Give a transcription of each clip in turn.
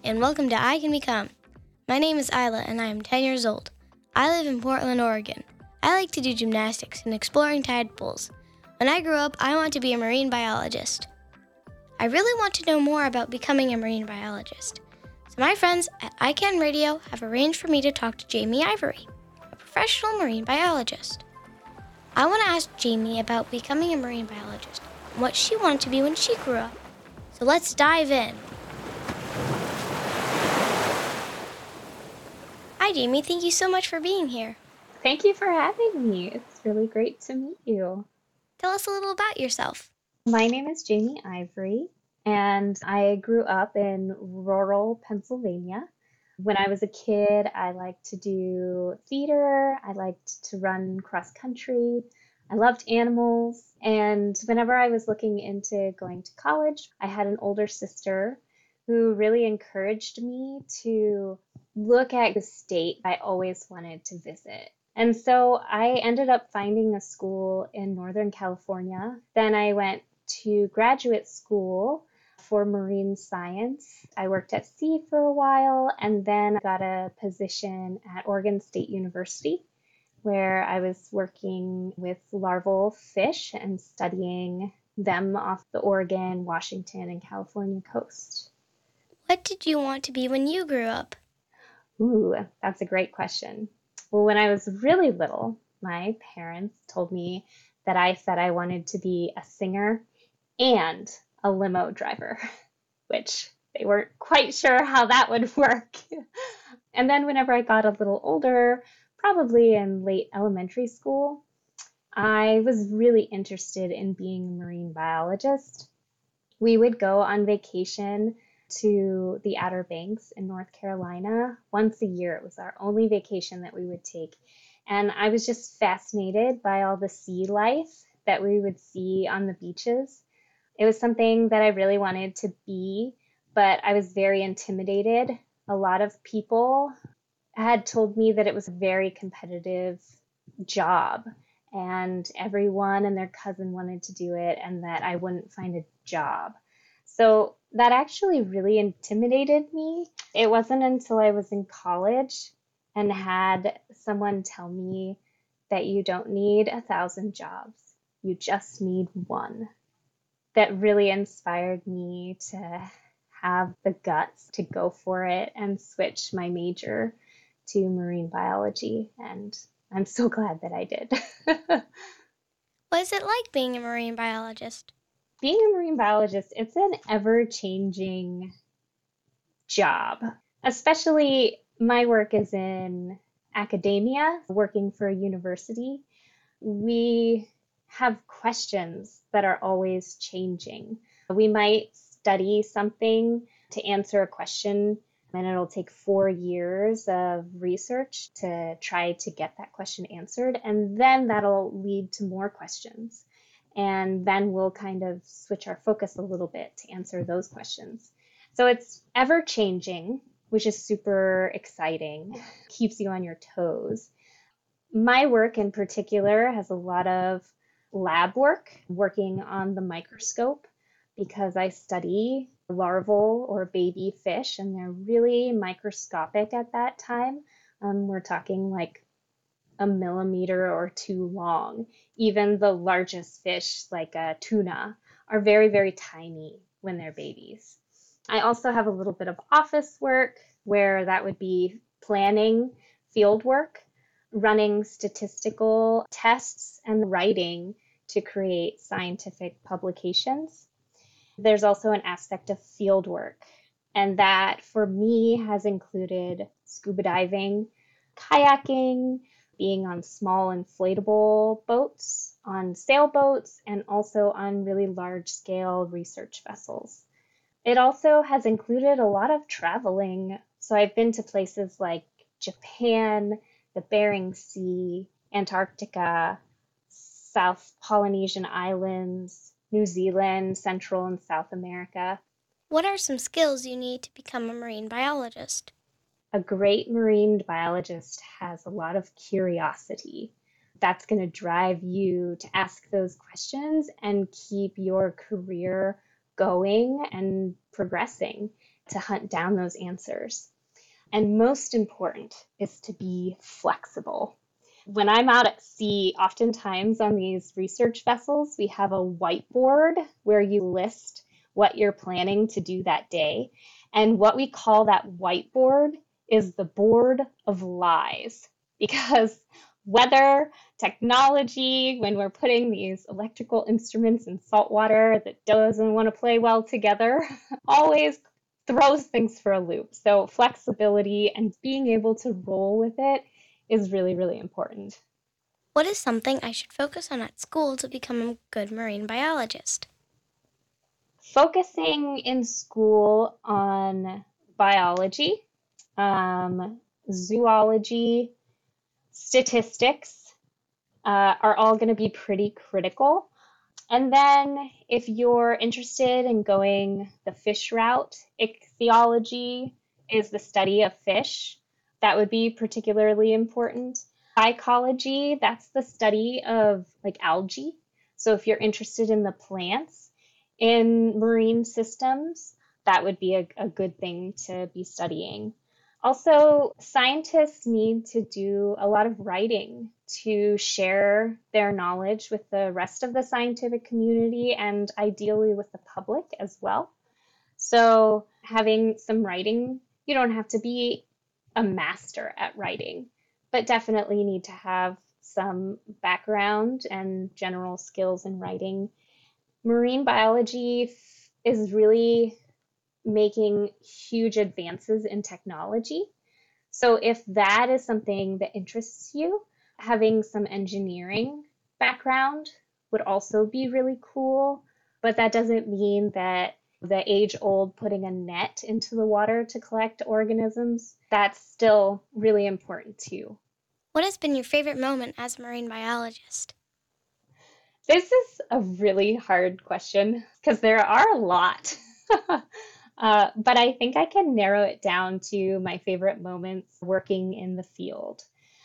and welcome to I Can Become. My name is Isla, and I am 10 years old. I live in Portland, Oregon. I like to do gymnastics and exploring tide pools. When I grew up, I want to be a marine biologist. I really want to know more about becoming a marine biologist. So my friends at ICANN Radio have arranged for me to talk to Jamie Ivory, a professional marine biologist. I want to ask Jamie about becoming a marine biologist and what she wanted to be when she grew up. So let's dive in. Hi, Jamie. Thank you so much for being here. Thank you for having me. It's really great to meet you. Tell us a little about yourself. My name is Jamie Ivory, and I grew up in rural Pennsylvania. When I was a kid, I liked to do theater. I liked to run cross country. I loved animals. And whenever I was looking into going to college, I had an older sister who really encouraged me to look at the state I always wanted to visit. And so I ended up finding a school in Northern California. Then I went to graduate school for marine science. I worked at sea for a while and then got a position at Oregon State University, where I was working with larval fish and studying them off the Oregon, Washington, and California coast. What did you want to be when you grew up? Ooh, that's a great question. Well, when I was really little, my parents told me that I said I wanted to be a singer and a limo driver, which they weren't quite sure how that would work. And then whenever I got a little older, probably in late elementary school, I was really interested in being a marine biologist. We would go on vacation to the Outer Banks in North Carolina once a year. It was our only vacation that we would take. And I was just fascinated by all the sea life that we would see on the beaches. It was something that I really wanted to be, but I was very intimidated. A lot of people had told me that it was a very competitive job and everyone and their cousin wanted to do it and that I wouldn't find a job. So that actually really intimidated me. It wasn't until I was in college and had someone tell me that you don't need 1,000 jobs, you just need one, that really inspired me to have the guts to go for it and switch my major to marine biology. And I'm so glad that I did. What is it like being a marine biologist? Being a marine biologist, it's an ever-changing job. Especially my work is in academia, working for a university. We have questions that are always changing. We might study something to answer a question, and it'll take 4 years of research to try to get that question answered. And then that'll lead to more questions. And then we'll kind of switch our focus a little bit to answer those questions. So it's ever changing, which is super exciting, keeps you on your toes. My work in particular has a lot of lab work, working on the microscope, because I study larval or baby fish, and they're really microscopic at that time. We're talking like a millimeter or two long. Even the largest fish, like a tuna, are very, very tiny when they're babies. I also have a little bit of office work where that would be planning field work, running statistical tests, and writing to create scientific publications. There's also an aspect of field work, and that for me has included scuba diving, kayaking, being on small inflatable boats, on sailboats, and also on really large-scale research vessels. It also has included a lot of traveling. So I've been to places like Japan, the Bering Sea, Antarctica, South Polynesian Islands, New Zealand, Central and South America. What are some skills you need to become a marine biologist? A great marine biologist has a lot of curiosity. That's going to drive you to ask those questions and keep your career going and progressing. to hunt down those answers. And most important is to be flexible. When I'm out at sea, oftentimes on these research vessels, we have a whiteboard where you list what you're planning to do that day. And what we call that whiteboard is the board of lies, because weather, technology, when we're putting these electrical instruments in salt water that doesn't want to play well together, always throws things for a loop. So flexibility and being able to roll with it is really, really important. What is something I should focus on at school to become a good marine biologist? Focusing in school on biology, zoology, statistics are all going to be pretty critical. And then if you're interested in going the fish route, ichthyology is the study of fish. That would be particularly important. Ecology, that's the study of like algae. So if you're interested in the plants in marine systems, that would be a good thing to be studying. Also, scientists need to do a lot of writing to share their knowledge with the rest of the scientific community and ideally with the public as well. So having some writing, you don't have to be a master at writing, but definitely need to have some background and general skills in writing. Marine biology is really making huge advances in technology. So if that is something that interests you, having some engineering background would also be really cool. But that doesn't mean that the age-old putting a net into the water to collect organisms, that's still really important too. What has been your favorite moment as a marine biologist? This is a really hard question because there are a lot. But I think I can narrow it down to my favorite moments working in the field.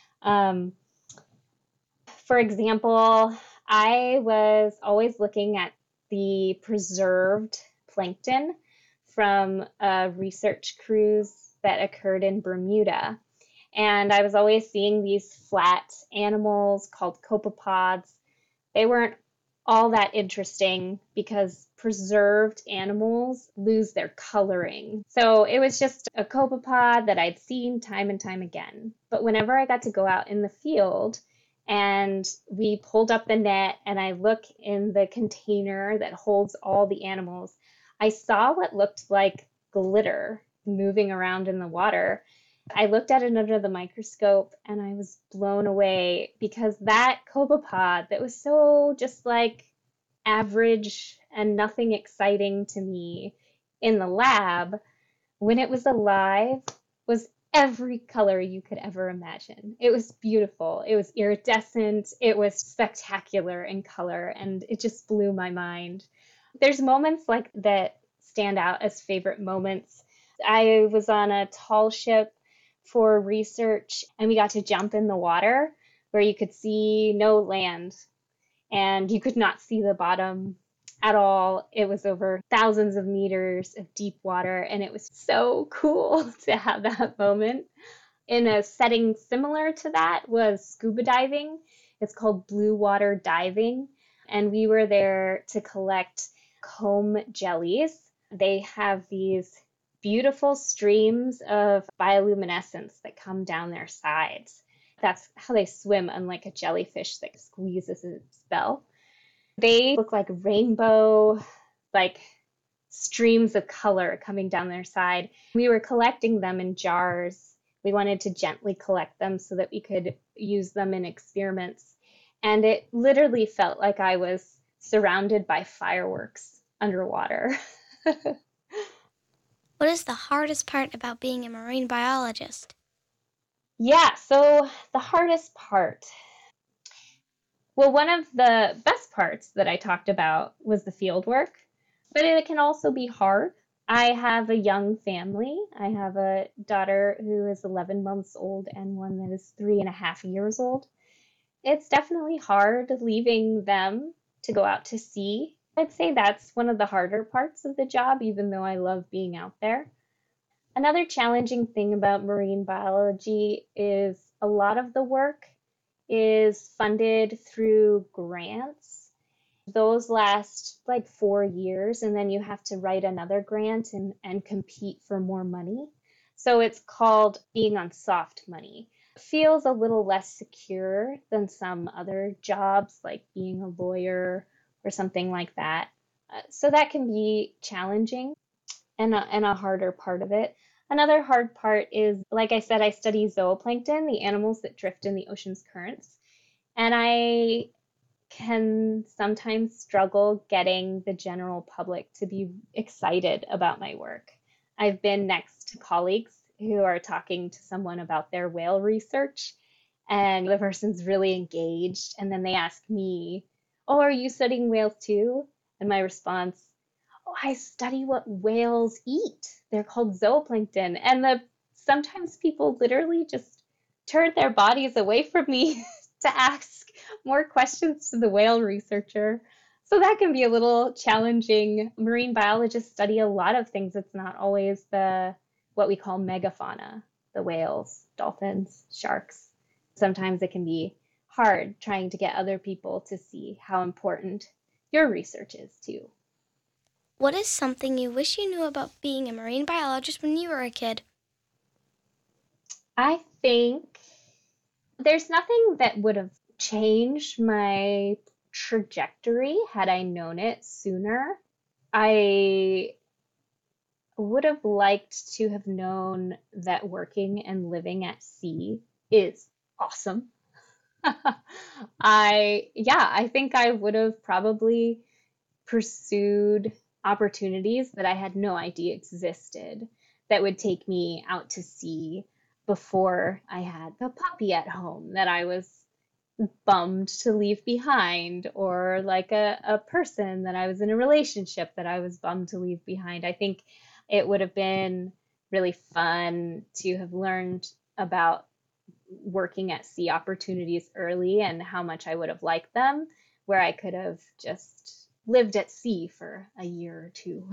For example, I was always looking at the preserved plankton from a research cruise that occurred in Bermuda. And I was always seeing these flat animals called copepods. They weren't all that interesting because preserved animals lose their coloring. So it was just a copepod that I'd seen time and time again. But whenever I got to go out in the field and we pulled up the net and I look in the container that holds all the animals, I saw what looked like glitter moving around in the water. I looked at it under the microscope and I was blown away because that copepod that was so just like average and nothing exciting to me in the lab, when it was alive, was every color you could ever imagine. It was beautiful. It was iridescent. It was spectacular in color, and it just blew my mind. There's moments like that stand out as favorite moments. I was on a tall ship for research, and we got to jump in the water where you could see no land and you could not see the bottom at all. It was over thousands of meters of deep water, and it was so cool to have that moment. In a setting similar to that was scuba diving. It's called blue water diving, and we were there to collect comb jellies. They have these beautiful streams of bioluminescence that come down their sides. That's how they swim, unlike a jellyfish that squeezes its bell. They look like rainbow, like streams of color coming down their side. We were collecting them in jars. We wanted to gently collect them so that we could use them in experiments. And it literally felt like I was surrounded by fireworks underwater. What is the hardest part about being a marine biologist? Yeah, so the hardest part. Well, one of the best parts that I talked about was the field work, but it can also be hard. I have a young family. I have a daughter who is 11 months old and one that is 3.5 years old. It's definitely hard leaving them to go out to sea. I'd say that's one of the harder parts of the job, even though I love being out there. Another challenging thing about marine biology is a lot of the work is funded through grants. Those last like 4 years, and then you have to write another grant and compete for more money. So it's called being on soft money. Feels a little less secure than some other jobs, like being a lawyer or something like that. So that can be challenging and a harder part of it. Another hard part is, like I said, I study zooplankton, the animals that drift in the ocean's currents. And I can sometimes struggle getting the general public to be excited about my work. I've been next to colleagues who are talking to someone about their whale research, and the person's really engaged. And then they ask me, "Oh, are you studying whales too?" And my response, "Oh, I study what whales eat. They're called zooplankton." And sometimes people literally just turn their bodies away from me to ask more questions to the whale researcher. So that can be a little challenging. Marine biologists study a lot of things. It's not always what we call megafauna, the whales, dolphins, sharks. Sometimes it can be hard trying to get other people to see how important your research is too. What is something you wish you knew about being a marine biologist when you were a kid? I think there's nothing that would have changed my trajectory had I known it sooner. I would have liked to have known that working and living at sea is awesome. I think I would have probably pursued opportunities that I had no idea existed that would take me out to sea before I had the puppy at home that I was bummed to leave behind, or like a person that I was in a relationship that I was bummed to leave behind. I think it would have been really fun to have learned about working at sea opportunities early and how much I would have liked them, where I could have just lived at sea for a year or two.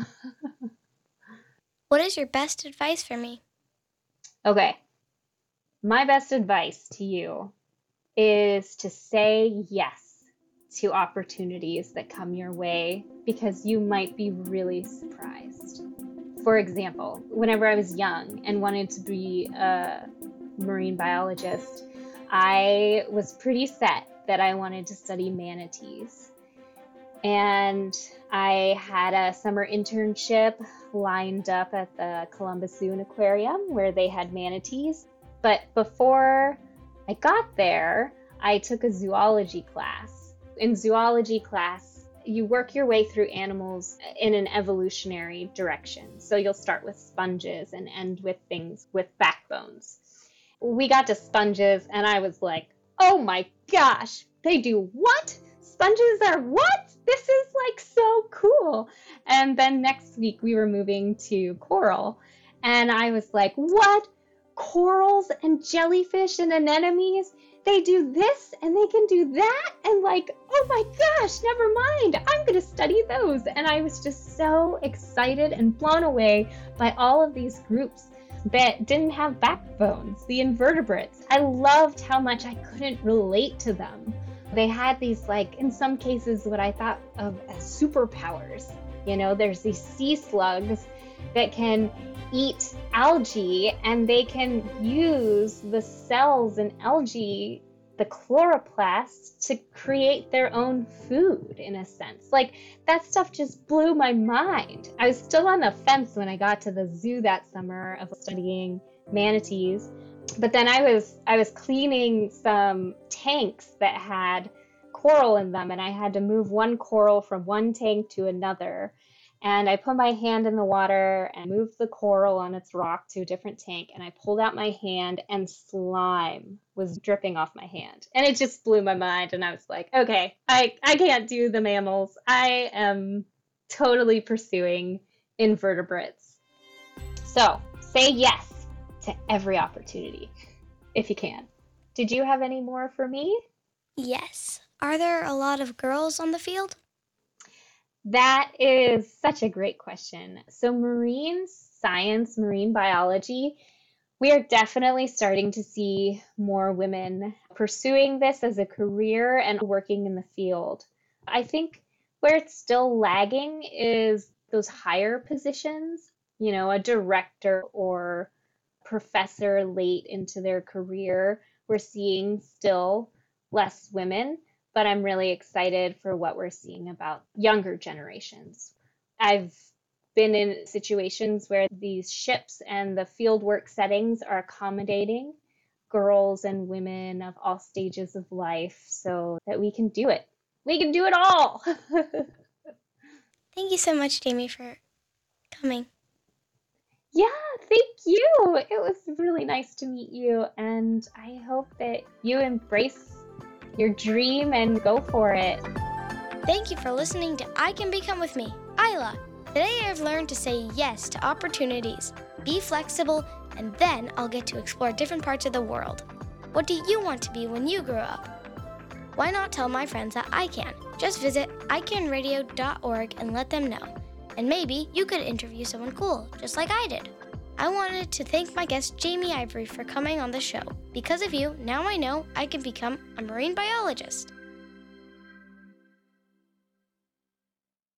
What is your best advice for me? Okay, my best advice to you is to say yes to opportunities that come your way, because you might be really surprised. For example, whenever I was young and wanted to be a marine biologist, I was pretty set that I wanted to study manatees. And I had a summer internship lined up at the Columbus Zoo and Aquarium where they had manatees. But before I got there, I took a zoology class. In zoology class, you work your way through animals in an evolutionary direction. So you'll start with sponges and end with things with backbones. We got to sponges and I was like, oh my gosh, they do what? Sponges are what? This is like so cool. And then next week we were moving to coral. And I was like, what? Corals and jellyfish and anemones? They do this and they can do that? And like, oh my gosh, never mind. I'm going to study those. And I was just so excited and blown away by all of these groups that didn't have backbones, the invertebrates. I loved how much I couldn't relate to them. They had these, like, in some cases, what I thought of as superpowers. You know, there's these sea slugs that can eat algae, and they can use the cells in algae, the chloroplasts, to create their own food, in a sense. Like, that stuff just blew my mind. I was still on the fence when I got to the zoo that summer of studying manatees. But then I was cleaning some tanks that had coral in them, and I had to move one coral from one tank to another. And I put my hand in the water and moved the coral on its rock to a different tank, and I pulled out my hand and slime was dripping off my hand. And it just blew my mind, and I was like, okay, I can't do the mammals. I am totally pursuing invertebrates. So say yes to every opportunity if you can. Did you have any more for me? Yes. Are there a lot of girls on the field? That is such a great question. So, marine science, marine biology, we are definitely starting to see more women pursuing this as a career and working in the field. I think where it's still lagging is those higher positions, a director or professor late into their career. We're seeing still less women, but I'm really excited for what we're seeing about younger generations. I've been in situations where these ships and the fieldwork settings are accommodating girls and women of all stages of life so that we can do it. We can do it all. Thank you so much, Jamie, for coming. Yeah, thank you. It was really nice to meet you, and I hope that you embrace your dream and go for it. Thank you for listening to I Can Become With Me, Isla. Today I've learned to say yes to opportunities, be flexible, and then I'll get to explore different parts of the world. What do you want to be when you grow up? Why not tell my friends that I can? Just visit icanradio.org and let them know. And maybe you could interview someone cool, just like I did. I wanted to thank my guest Jamie Ivory for coming on the show. Because of you, now I know I can become a marine biologist.